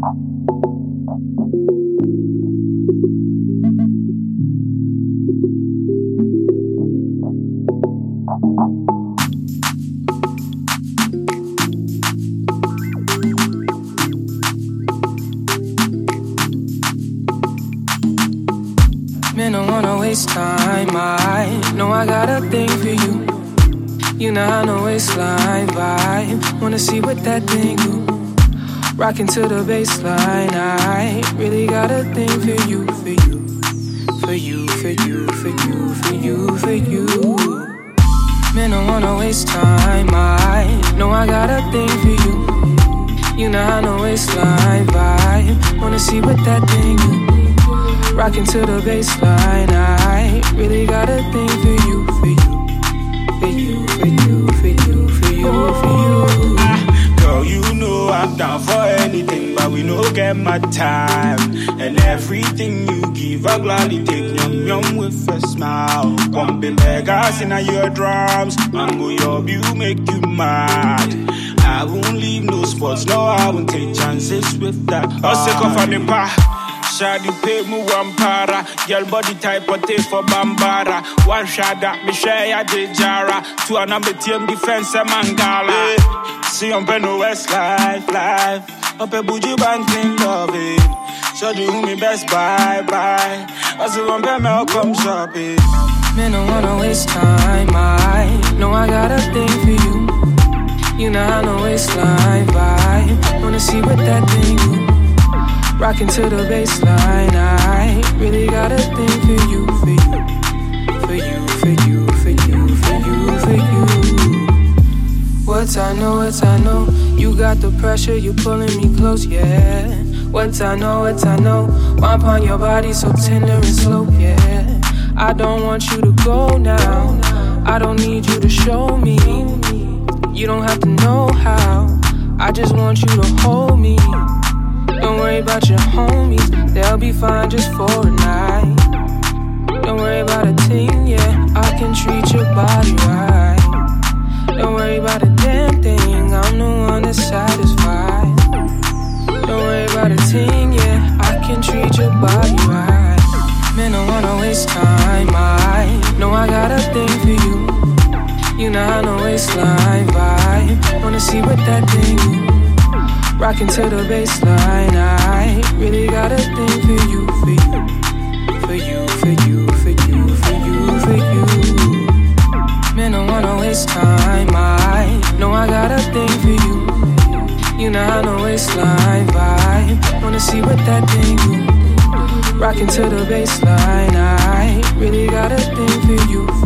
Man, don't wanna waste time. I know I got a thing for you. You know I know waistline vibe. Wanna see what that thing do. Rockin' to the baseline. I really got a thing for you, for you, for you, for you, for you, for you, for you. Man, don't wanna waste time. I know I got a thing for you. You know I know waistline vibe. Wanna see what that thing do. Rockin' to the baseline, I really got a thing for you, for you, for you, for you, for you, for you, for you. Girl, you know I'm down for anything, but we no get my time. And everything you give, I gladly take yum yum with a smile. Pumping beggars in your drums, mango your view make you mad. I won't leave no spots, no I won't take chances with that. I'll sick of a nipa. Shadi pay me one para. Girl body type or take for Bambara. One shot that me share ya de jara. Two and I'm a team defense a mangala. See on Beno West life. Up a bougie banking love it. So do me best bye. I see one bear come shopping. Man, don't wanna waste time. I know I got a thing for you. You know I know waistline vibe. Wanna see what that thing do. Rockin' to the baseline, I really got a thing for you, for you, for you, for you, for you, for you, for you. What I know, you got the pressure, you pulling me close, yeah. What I know, wine upon your body so tender and slow, yeah. I don't want you to go now, I don't need you to show me. You don't have to know how, I just want you to hold me. Don't worry about your homies, they'll be fine just for a night. Don't worry about a thing, yeah, I can treat your body right. Don't worry about a damn thing, I'm the one that's satisfied. Don't worry about a thing, yeah, I can treat your body right. Man, don't wanna waste time, I know I got a thing for you. You know I know waistline vibe, wanna see what that thing do. Rockin' to the baseline, I really got a thing for you, for you, for you, for you, for you, for you, for you. Man, don't wanna waste time, I know I got a thing for you. You know I know waistline vibe, wanna see what that thing do. Rockin' to the baseline, I really got a thing for you.